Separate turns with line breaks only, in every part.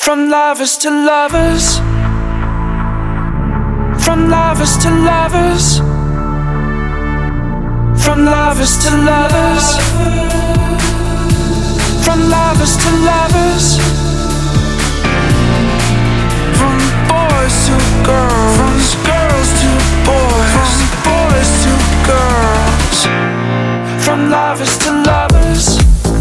From lovers to lovers, from lovers to lovers, from lovers to lovers, from lovers to lovers, from boys to girls, from girls to boys, from boys to girls, from lovers to lovers.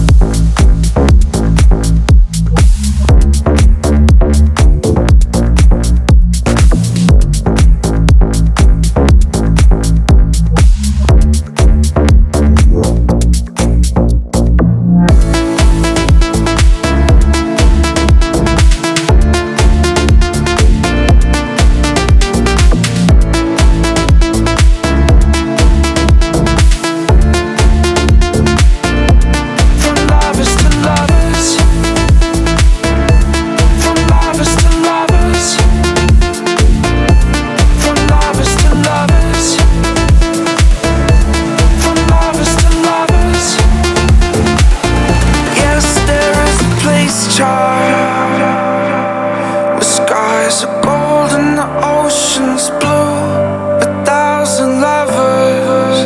Where skies are gold and the ocean's blue, 1,000 lovers,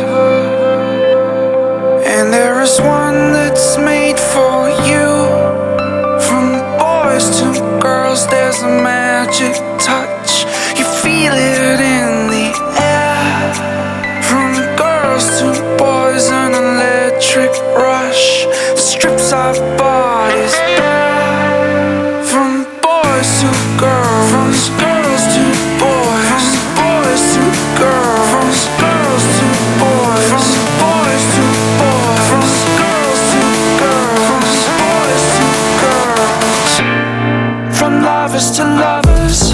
and there is one that's made for you. From boys to girls, there's a magic touch. You feel it in the air. From girls to boys, an electric rush strips our bodies bare. From boys to girls, from girls to boys, from boys to girls, from girls to boys, from boys to boys, from girls to girls, from boys to girls, from lovers to lovers.